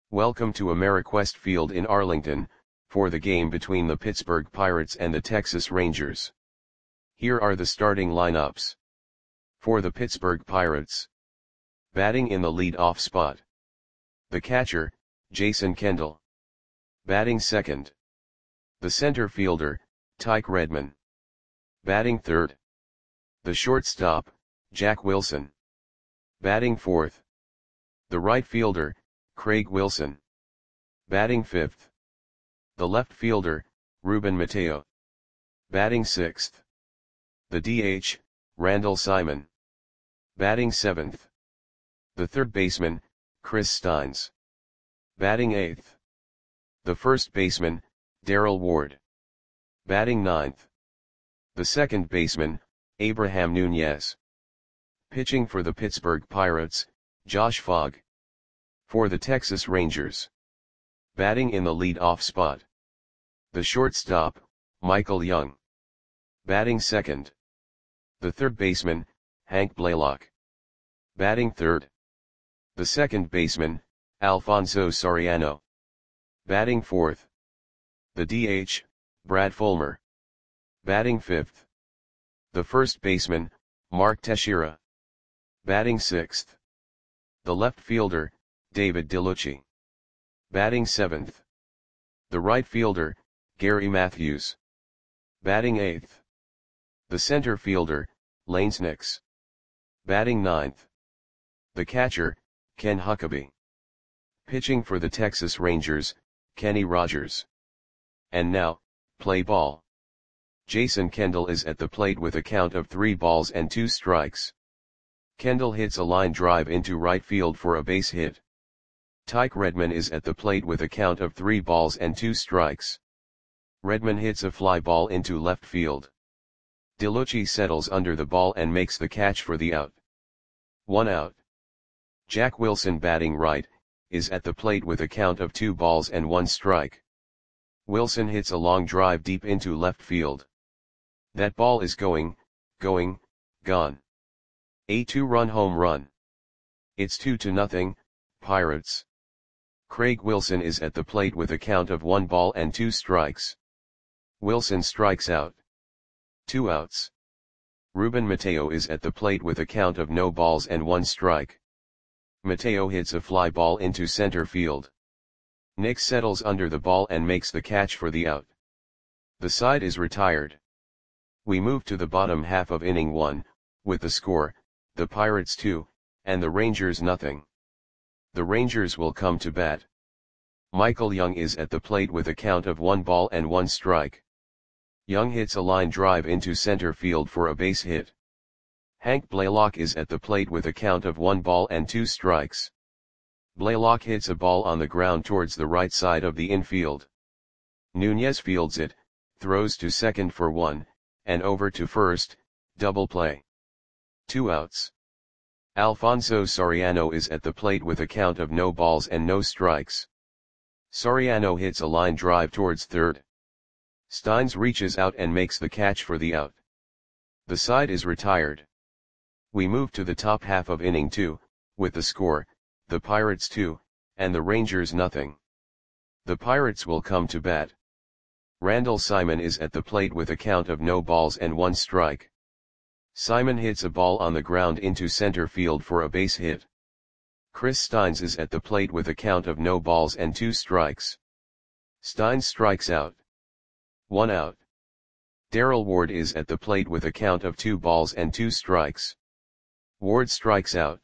Welcome to Ameriquest Field in Arlington, for the game between the Pittsburgh Pirates and the Texas Rangers. Here are the starting lineups. For the Pittsburgh Pirates. Batting in the lead-off spot. The catcher, Jason Kendall. Batting second. The center fielder, Tyke Redmond. Batting third. The shortstop, Jack Wilson. Batting fourth. The right fielder, Craig Wilson. Batting fifth. The left fielder, Ruben Mateo. Batting sixth. The DH, Randall Simon. Batting seventh. The third baseman, Chris Steins. Batting eighth. The first baseman, Darrell Ward. Batting ninth. The second baseman, Abraham Nunez. Pitching for the Pittsburgh Pirates, Josh Fogg. For the Texas Rangers. Batting in the lead-off spot. The shortstop, Michael Young. Batting second. The third baseman, Hank Blaylock. Batting third. The second baseman, Alfonso Soriano. Batting fourth. The DH, Brad Fulmer. Batting fifth. The first baseman, Mark Teixeira. Batting sixth. The left fielder, David DeLucci. Batting seventh. The right fielder, Gary Matthews. Batting eighth. The center fielder, Lance Nix. Batting ninth. The catcher, Ken Huckabee. Pitching for the Texas Rangers, Kenny Rogers. And now, play ball. Jason Kendall is at the plate with a count of 3 balls and 2 strikes. Kendall hits a line drive into right field for a base hit. Tyke Redmond is at the plate with a count of 3 balls and 2 strikes. Redmond hits a fly ball into left field. DeLucci settles under the ball and makes the catch for the out. 1 out. Jack Wilson, batting right, is at the plate with a count of 2 balls and 1 strike. Wilson hits a long drive deep into left field. That ball is gone. A 2-run home run. It's 2-0, Pirates. Craig Wilson is at the plate with a count of 1 ball and 2 strikes. Wilson strikes out. 2 outs. Ruben Mateo is at the plate with a count of no balls and 1 strike. Mateo hits a fly ball into center field. Nix settles under the ball and makes the catch for the out. The side is retired. We move to the bottom half of inning 1, with the score, the Pirates 2, and the Rangers nothing. The Rangers will come to bat. Michael Young is at the plate with a count of 1 ball and 1 strike. Young hits a line drive into center field for a base hit. Hank Blaylock is at the plate with a count of 1 ball and 2 strikes. Blaylock hits a ball on the ground towards the right side of the infield. Nunez fields it, throws to second for 1, and over to first, double play. 2 outs. Alfonso Soriano is at the plate with a count of no balls and no strikes. Soriano hits a line drive towards third. Steins reaches out and makes the catch for the out. The side is retired. We move to the top half of inning 2, with the score, the Pirates 2, and the Rangers nothing. The Pirates will come to bat. Randall Simon is at the plate with a count of no balls and 1 strike. Simon hits a ball on the ground into center field for a base hit. Chris Steins is at the plate with a count of no balls and 2 strikes. Steins strikes out. 1 out. Darrell Ward is at the plate with a count of 2 balls and 2 strikes. Ward strikes out.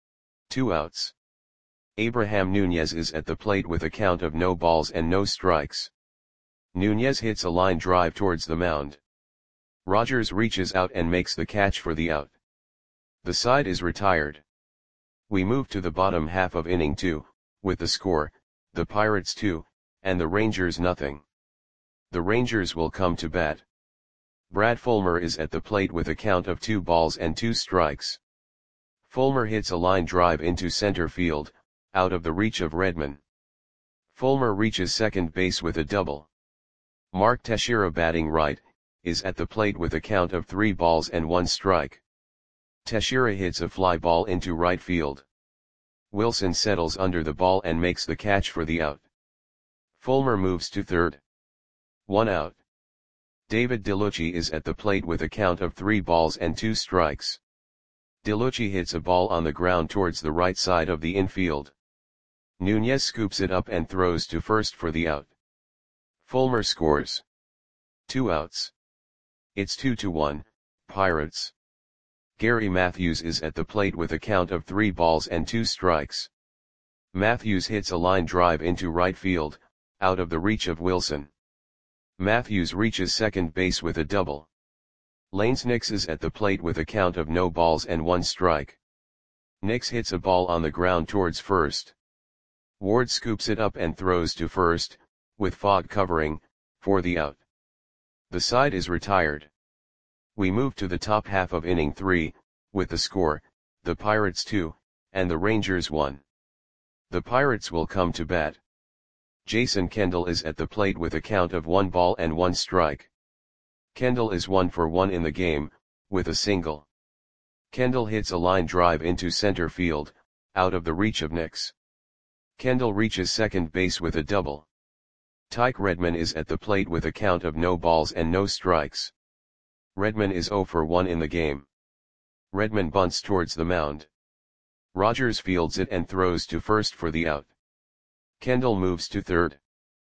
2 outs. Abraham Nunez is at the plate with a count of no balls and no strikes. Nunez hits a line drive towards the mound. Rogers reaches out and makes the catch for the out. The side is retired. We move to the bottom half of inning 2, with the score, the Pirates 2, and the Rangers nothing. The Rangers will come to bat. Brad Fulmer is at the plate with a count of 2 balls and 2 strikes. Fulmer hits a line drive into center field, out of the reach of Redmond. Fulmer reaches second base with a double. Mark Teixeira, batting right, is at the plate with a count of 3 balls and 1 strike. Teixeira hits a fly ball into right field. Wilson settles under the ball and makes the catch for the out. Fulmer moves to third. 1 out. David DeLucci is at the plate with a count of 3 balls and 2 strikes. DeLucci hits a ball on the ground towards the right side of the infield. Nunez scoops it up and throws to first for the out. Fulmer scores. 2 outs. It's 2-1, Pirates. Gary Matthews is at the plate with a count of 3 balls and 2 strikes. Matthews hits a line drive into right field, out of the reach of Wilson. Matthews reaches second base with a double. Lanes Nix is at the plate with a count of no balls and 1 strike. Nix hits a ball on the ground towards first. Ward scoops it up and throws to first, with Fogg covering, for the out. The side is retired. We move to the top half of inning 3, with the score, the Pirates 2, and the Rangers 1. The Pirates will come to bat. Jason Kendall is at the plate with a count of 1 ball and 1 strike. Kendall is 1 for 1 in the game, with a single. Kendall hits a line drive into center field, out of the reach of Nix. Kendall reaches second base with a double. Tyke Redman is at the plate with a count of no balls and no strikes. Redman is 0 for 1 in the game. Redman bunts towards the mound. Rogers fields it and throws to first for the out. Kendall moves to third.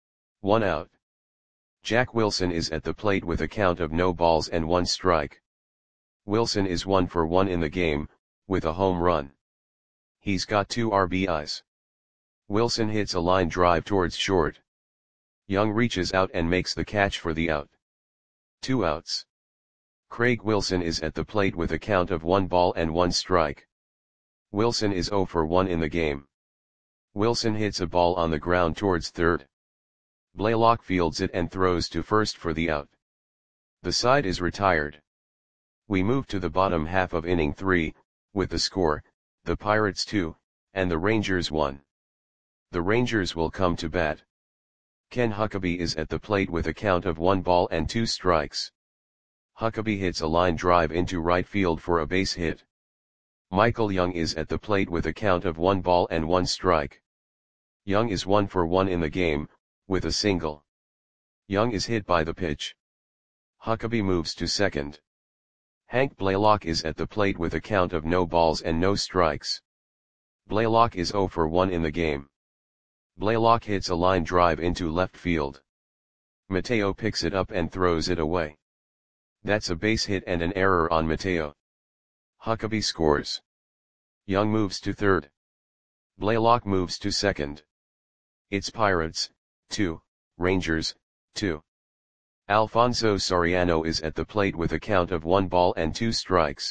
1 out. Jack Wilson is at the plate with a count of no balls and 1 strike. Wilson is 1 for 1 in the game, with a home run. He's got 2 RBIs. Wilson hits a line drive towards short. Young reaches out and makes the catch for the out. 2 outs. Craig Wilson is at the plate with a count of 1 ball and 1 strike. Wilson is 0 for 1 in the game. Wilson hits a ball on the ground towards third. Blaylock fields it and throws to first for the out. The side is retired. We move to the bottom half of inning 3, with the score, the Pirates 2, and the Rangers 1. The Rangers will come to bat. Ken Huckabee is at the plate with a count of 1 ball and 2 strikes. Huckabee hits a line drive into right field for a base hit. Michael Young is at the plate with a count of 1 ball and 1 strike. Young is 1 for 1 in the game, with a single. Young is hit by the pitch. Huckabee moves to second. Hank Blaylock is at the plate with a count of no balls and no strikes. Blaylock is 0 for 1 in the game. Blaylock hits a line drive into left field. Mateo picks it up and throws it away. That's a base hit and an error on Mateo. Huckabee scores. Young moves to third. Blaylock moves to second. It's Pirates 2, Rangers 2. Alfonso Soriano is at the plate with a count of 1 ball and 2 strikes.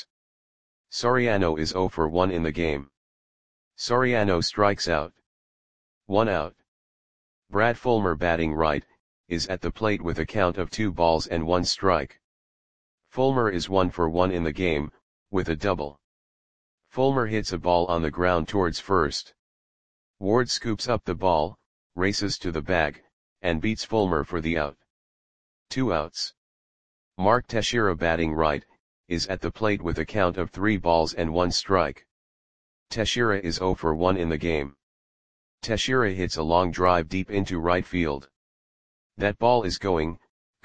Soriano is 0 for 1 in the game. Soriano strikes out. 1 out. Brad Fulmer, batting right, is at the plate with a count of 2 balls and 1 strike. Fulmer is 1 for 1 in the game, with a double. Fulmer hits a ball on the ground towards first. Ward scoops up the ball, races to the bag, and beats Fulmer for the out. 2 outs. Mark Teixeira, batting right, is at the plate with a count of 3 balls and 1 strike. Teixeira is 0 for 1 in the game. Teixeira hits a long drive deep into right field. That ball is gone.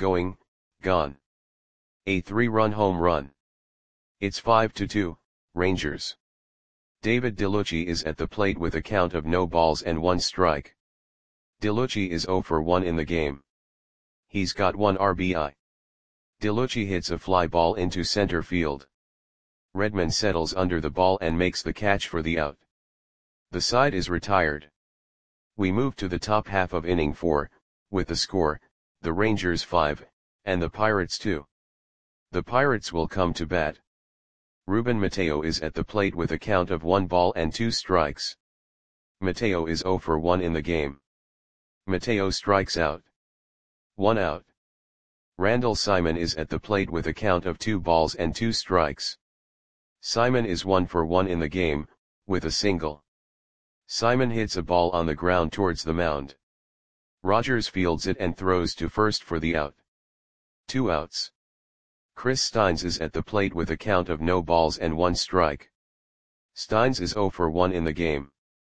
A 3-run home run. It's 5-2, Rangers. David DeLucci is at the plate with a count of no balls and 1 strike. DeLucci is 0 for 1 in the game. He's got 1 RBI. DeLucci hits a fly ball into center field. Redman settles under the ball and makes the catch for the out. The side is retired. We move to the top half of inning 4, with the score, the Rangers 5, and the Pirates 2. The Pirates will come to bat. Ruben Mateo is at the plate with a count of 1 ball and 2 strikes. Mateo is 0 for 1 in the game. Mateo strikes out. 1 out. Randall Simon is at the plate with a count of 2 balls and 2 strikes. Simon is 1 for 1 in the game, with a single. Simon hits a ball on the ground towards the mound. Rogers fields it and throws to first for the out. 2 outs. Chris Steins is at the plate with a count of no balls and 1 strike. Steins is 0 for 1 in the game.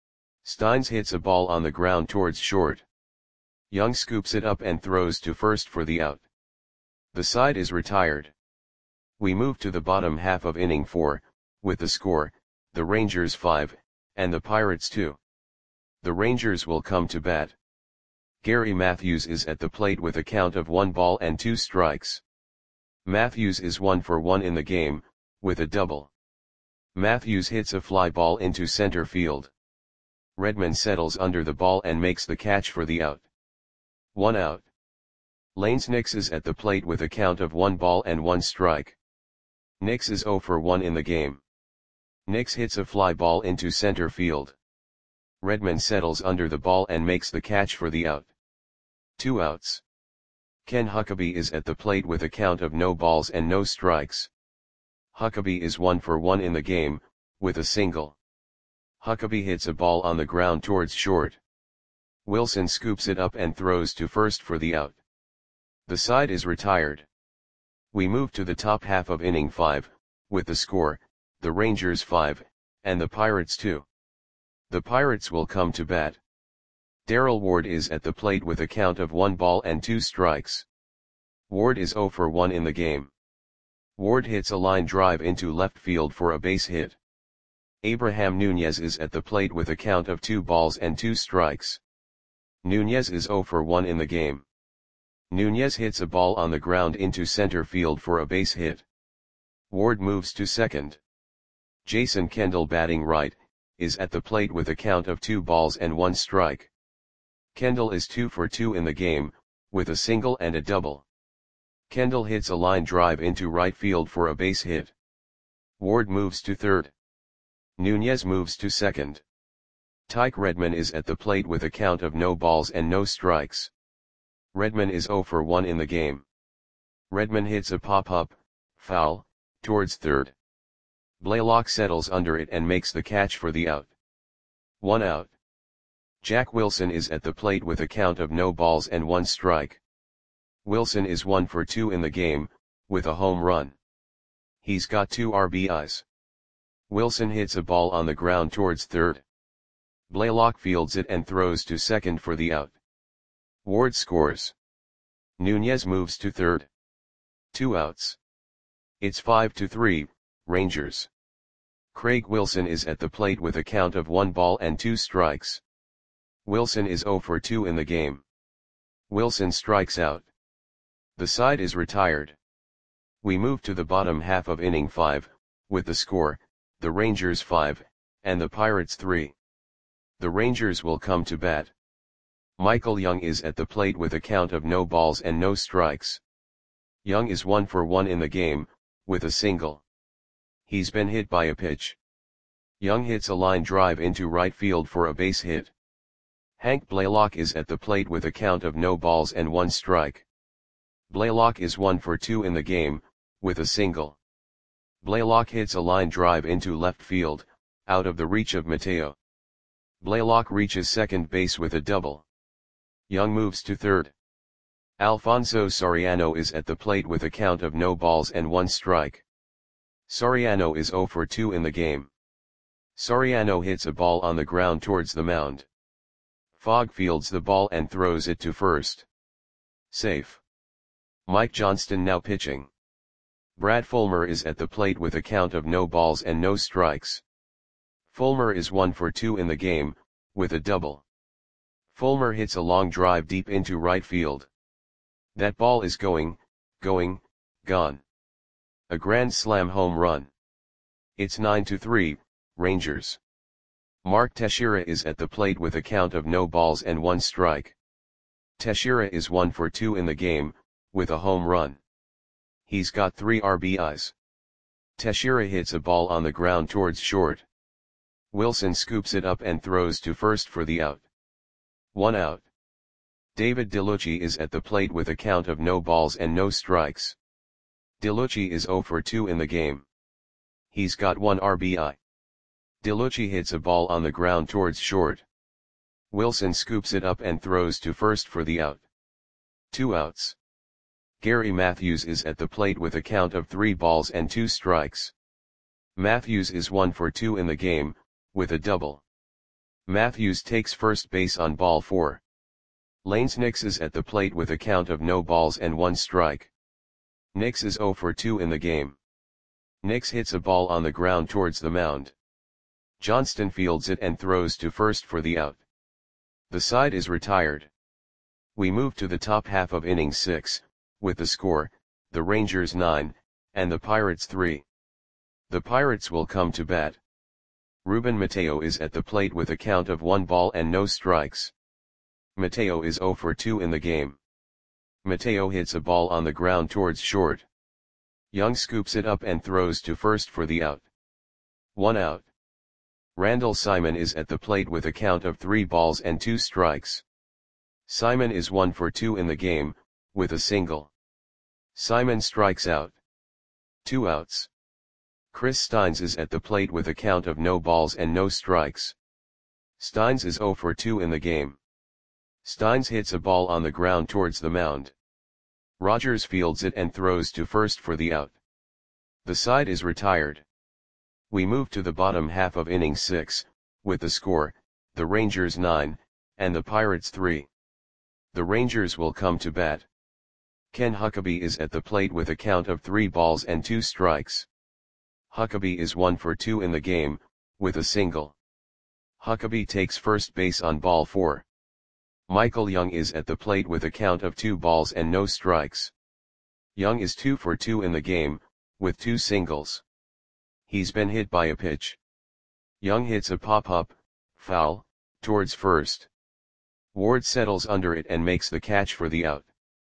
Steins hits a ball on the ground towards short. Young scoops it up and throws to first for the out. The side is retired. We move to the bottom half of inning 4, with the score, the Rangers 5, and the Pirates 2. The Rangers will come to bat. Gary Matthews is at the plate with a count of 1 ball and 2 strikes. Matthews is 1 for 1 in the game, with a double. Matthews hits a fly ball into center field. Redman settles under the ball and makes the catch for the out. 1 out. Lanes Nix is at the plate with a count of 1 ball and 1 strike. Nix is 0 for 1 in the game. Nix hits a fly ball into center field. Redman settles under the ball and makes the catch for the out. 2 outs. Ken Huckabee is at the plate with a count of no balls and no strikes. Huckabee is 1 for 1 in the game, with a single. Huckabee hits a ball on the ground towards short. Wilson scoops it up and throws to first for the out. The side is retired. We move to the top half of inning 5, with the score, the Rangers 5, and the Pirates 2. The Pirates will come to bat. Darrell Ward is at the plate with a count of 1 ball and 2 strikes. Ward is 0 for 1 in the game. Ward hits a line drive into left field for a base hit. Abraham Nunez is at the plate with a count of 2 balls and 2 strikes. Nunez is 0 for 1 in the game. Nunez hits a ball on the ground into center field for a base hit. Ward moves to second. Jason Kendall, batting right, is at the plate with a count of 2 balls and 1 strike. Kendall is 2 for 2 in the game, with a single and a double. Kendall hits a line drive into right field for a base hit. Ward moves to third. Nunez moves to second. Tyke Redman is at the plate with a count of no balls and no strikes. Redman is 0 for 1 in the game. Redman hits a pop-up, foul, towards third. Blaylock settles under it and makes the catch for the out. 1 out. Jack Wilson is at the plate with a count of no balls and 1 strike. Wilson is 1 for 2 in the game, with a home run. He's got 2 RBIs. Wilson hits a ball on the ground towards third. Blaylock fields it and throws to second for the out. Ward scores. Nunez moves to third. 2 outs. It's 5-3, Rangers. Craig Wilson is at the plate with a count of 1 ball and 2 strikes. Wilson is 0 for 2 in the game. Wilson strikes out. The side is retired. We move to the bottom half of inning 5, with the score, the Rangers 5, and the Pirates 3. The Rangers will come to bat. Michael Young is at the plate with a count of no balls and no strikes. Young is 1 for 1 in the game, with a single. He's been hit by a pitch. Young hits a line drive into right field for a base hit. Hank Blaylock is at the plate with a count of no balls and 1 strike. Blaylock is 1 for 2 in the game, with a single. Blaylock hits a line drive into left field, out of the reach of Mateo. Blaylock reaches second base with a double. Young moves to third. Alfonso Soriano is at the plate with a count of no balls and 1 strike. Soriano is 0 for 2 in the game. Soriano hits a ball on the ground towards the mound. Fogg fields the ball and throws it to first. Safe. Mike Johnston now pitching. Brad Fulmer is at the plate with a count of no balls and no strikes. Fulmer is 1 for 2 in the game, with a double. Fulmer hits a long drive deep into right field. That ball is gone. A grand slam home run. It's 9-3, Rangers. Mark Teixeira is at the plate with a count of no balls and 1 strike. Teixeira is 1 for 2 in the game, with a home run. He's got 3 RBIs. Teixeira hits a ball on the ground towards short. Wilson scoops it up and throws to first for the out. 1 out. David DeLucci is at the plate with a count of no balls and no strikes. DeLucci is 0 for 2 in the game. He's got 1 RBI. DeLucci hits a ball on the ground towards short. Wilson scoops it up and throws to first for the out. 2 outs. Gary Matthews is at the plate with a count of 3 balls and 2 strikes. Matthews is 1 for 2 in the game, with a double. Matthews takes first base on ball 4. Lanes Nix is at the plate with a count of no balls and 1 strike. Nix is 0 for 2 in the game. Nix hits a ball on the ground towards the mound. Johnston fields it and throws to first for the out. The side is retired. We move to the top half of inning 6, with the score, the Rangers 9, and the Pirates 3. The Pirates will come to bat. Ruben Mateo is at the plate with a count of 1 ball and no strikes. Mateo is 0 for 2 in the game. Mateo hits a ball on the ground towards short. Young scoops it up and throws to first for the out. 1 out. Randall Simon is at the plate with a count of 3 balls and 2 strikes. Simon is 1 for 2 in the game, with a single. Simon strikes out. 2 outs. Chris Steins is at the plate with a count of no balls and no strikes. Steins is 0 for 2 in the game. Steins hits a ball on the ground towards the mound. Rogers fields it and throws to first for the out. The side is retired. We move to the bottom half of inning 6, with the score, the Rangers 9, and the Pirates 3. The Rangers will come to bat. Ken Huckabee is at the plate with a count of 3 balls and 2 strikes. Huckabee is 1 for 2 in the game, with a single. Huckabee takes first base on ball 4. Michael Young is at the plate with a count of 2 balls and no strikes. Young is 2 for 2 in the game, with 2 singles. He's been hit by a pitch. Young hits a pop-up, foul, towards first. Ward settles under it and makes the catch for the out.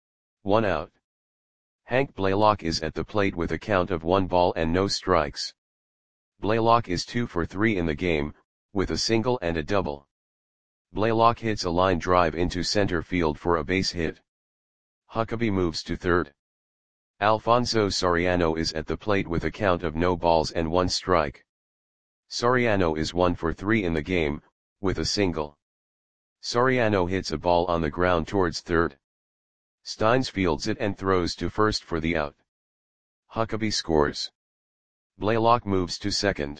1 out. Hank Blaylock is at the plate with a count of 1 ball and no strikes. Blaylock is 2 for 3 in the game, with a single and a double. Blaylock hits a line drive into center field for a base hit. Huckabee moves to third. Alfonso Soriano is at the plate with a count of no balls and 1 strike. Soriano is 1 for 3 in the game, with a single. Soriano hits a ball on the ground towards third. Steins fields it and throws to first for the out. Huckabee scores. Blaylock moves to second.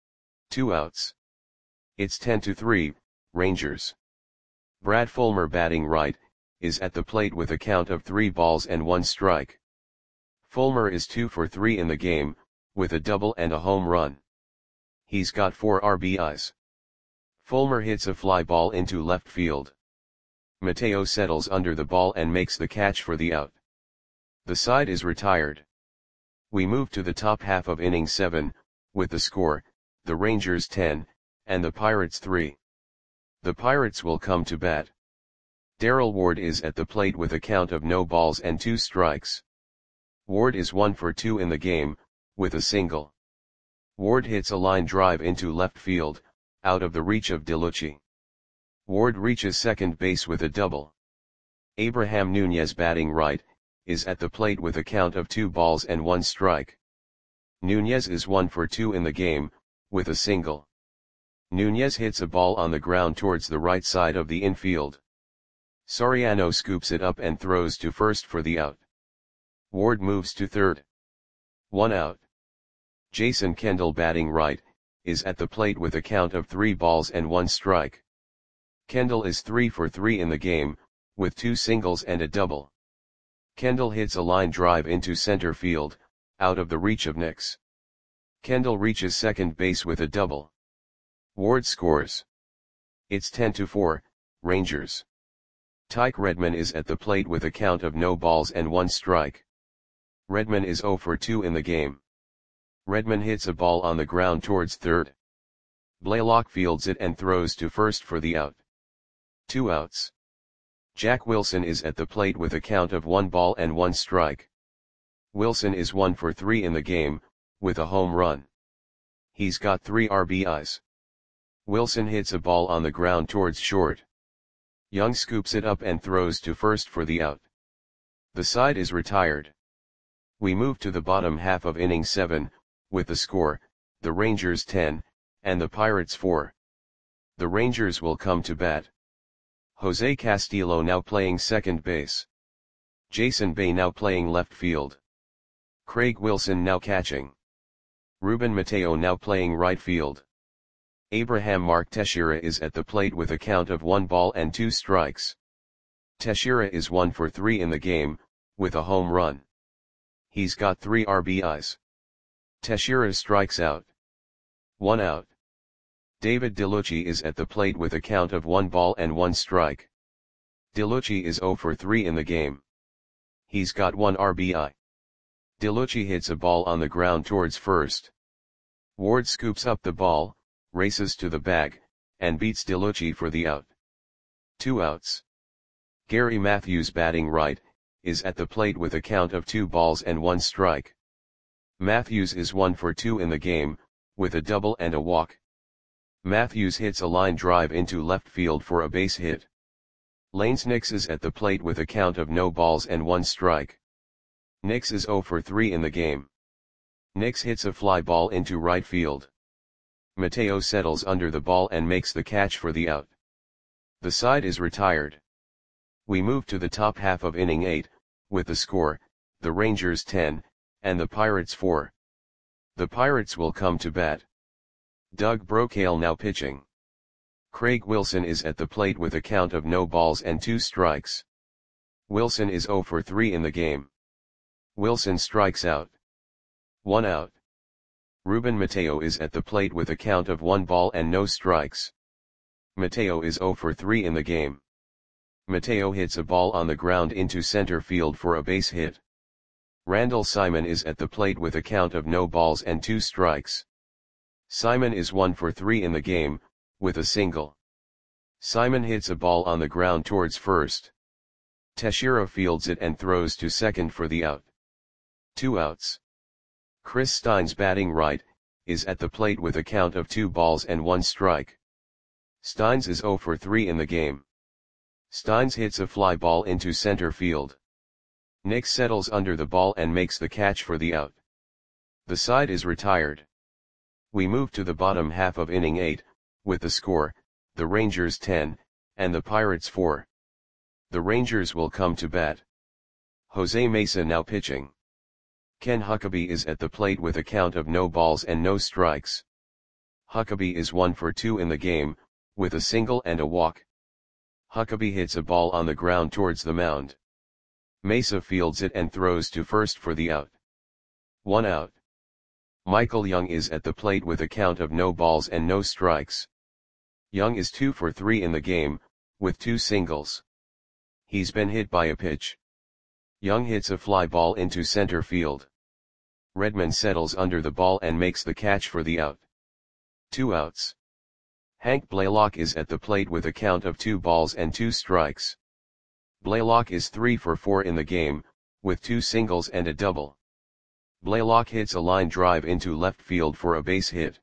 2 outs. It's 10-3, Rangers. Brad Fulmer batting right, is at the plate with a count of 3 balls and 1 strike. Fulmer is 2 for 3 in the game, with a double and a home run. He's got 4 RBIs. Fulmer hits a fly ball into left field. Mateo settles under the ball and makes the catch for the out. The side is retired. We move to the top half of inning 7, with the score, the Rangers 10, and the Pirates 3. The Pirates will come to bat. Darrell Ward is at the plate with a count of no balls and 2 strikes. Ward is 1 for 2 in the game, with a single. Ward hits a line drive into left field, out of the reach of DeLucci. Ward reaches second base with a double. Abraham Nunez batting right, is at the plate with a count of 2 balls and 1 strike. Nunez is 1 for 2 in the game, with a single. Nunez hits a ball on the ground towards the right side of the infield. Soriano scoops it up and throws to first for the out. Ward moves to third. 1 out. Jason Kendall batting right, is at the plate with a count of 3 balls and 1 strike. Kendall is 3 for 3 in the game, with 2 singles and a double. Kendall hits a line drive into center field, out of the reach of Nix. Kendall reaches second base with a double. Ward scores. It's 10-4, Rangers. Tyke Redman is at the plate with a count of no balls and 1 strike. Redman is 0 for 2 in the game. Redman hits a ball on the ground towards third. Blaylock fields it and throws to first for the out. 2 outs. Jack Wilson is at the plate with a count of 1 ball and 1 strike. Wilson is 1 for 3 in the game, with a home run. He's got 3 RBIs. Wilson hits a ball on the ground towards short. Young scoops it up and throws to first for the out. The side is retired. We move to the bottom half of inning 7, with the score, the Rangers 10, and the Pirates 4. The Rangers will come to bat. Jose Castillo now playing second base. Jason Bay now playing left field. Craig Wilson now catching. Ruben Mateo now playing right field. Abraham Mark Teixeira is at the plate with a count of 1 ball and 2 strikes. Teixeira is 1 for 3 in the game, with a home run. He's got 3 RBIs. Teixeira strikes out. 1 out. David DeLucci is at the plate with a count of 1 ball and 1 strike. DeLucci is 0 for 3 in the game. He's got 1 RBI. DeLucci hits a ball on the ground towards first. Ward scoops up the ball, races to the bag, and beats DeLucci for the out. 2 outs. Gary Matthews, batting right, is at the plate with a count of 2 balls and 1 strike. Matthews is 1 for 2 in the game, with a double and a walk. Matthews hits a line drive into left field for a base hit. Lanes Nix is at the plate with a count of no balls and 1 strike. Nix is 0 for 3 in the game. Nix hits a fly ball into right field. Mateo settles under the ball and makes the catch for the out. The side is retired. We move to the top half of inning 8, with the score, the Rangers 10, and the Pirates 4. The Pirates will come to bat. Doug Brocail now pitching. Craig Wilson is at the plate with a count of no balls and 2 strikes. Wilson is 0 for 3 in the game. Wilson strikes out. 1 out. Ruben Mateo is at the plate with a count of 1 ball and no strikes. Mateo is 0 for 3 in the game. Mateo hits a ball on the ground into center field for a base hit. Randall Simon is at the plate with a count of no balls and 2 strikes. Simon is 1 for 3 in the game, with a single. Simon hits a ball on the ground towards first. Teixeira fields it and throws to second for the out. 2 outs. Chris Steins, batting right, is at the plate with a count of 2 balls and 1 strike. Steins is 0 for 3 in the game. Steins hits a fly ball into center field. Nix settles under the ball and makes the catch for the out. The side is retired. We move to the bottom half of inning 8, with the score, the Rangers 10, and the Pirates 4. The Rangers will come to bat. Jose Mesa now pitching. Ken Huckabee is at the plate with a count of no balls and no strikes. Huckabee is 1 for 2 in the game, with a single and a walk. Huckabee hits a ball on the ground towards the mound. Mesa fields it and throws to first for the out. 1 out. Michael Young is at the plate with a count of no balls and no strikes. Young is 2 for 3 in the game, with 2 singles. He's been hit by a pitch. Young hits a fly ball into center field. Redman settles under the ball and makes the catch for the out. 2 outs. Hank Blaylock is at the plate with a count of 2 balls and 2 strikes. Blaylock is 3 for 4 in the game, with 2 singles and a double. Blaylock hits a line drive into left field for a base hit.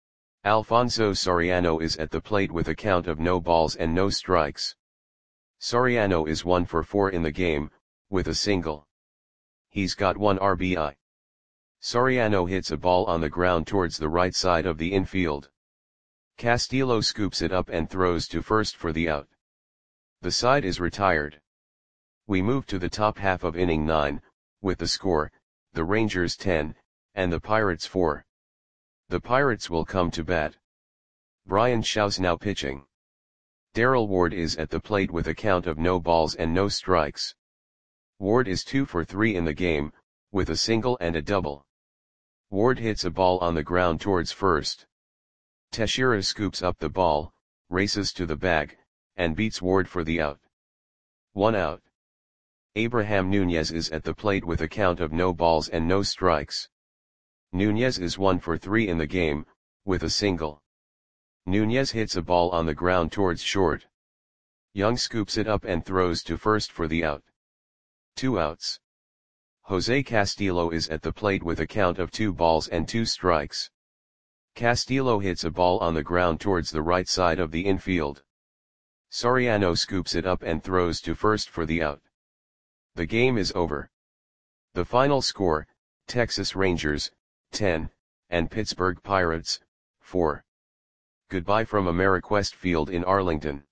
Alfonso Soriano is at the plate with a count of no balls and no strikes. Soriano is 1 for 4 in the game, with a single. He's got 1 RBI. Soriano hits a ball on the ground towards the right side of the infield. Castillo scoops it up and throws to first for the out. The side is retired. We move to the top half of inning 9, with the score, the Rangers 10, and the Pirates 4. The Pirates will come to bat. Brian Shaw's now pitching. Darrell Ward is at the plate with a count of no balls and no strikes. Ward is 2 for 3 in the game, with a single and a double. Ward hits a ball on the ground towards first. Teixeira scoops up the ball, races to the bag, and beats Ward for the out. 1 out. Abraham Nunez is at the plate with a count of no balls and no strikes. Nunez is 1 for 3 in the game, with a single. Nunez hits a ball on the ground towards short. Young scoops it up and throws to first for the out. 2 outs. Jose Castillo is at the plate with a count of 2 balls and 2 strikes. Castillo hits a ball on the ground towards the right side of the infield. Soriano scoops it up and throws to first for the out. The game is over. The final score, Texas Rangers, 10, and Pittsburgh Pirates, 4. Goodbye from Ameriquest Field in Arlington.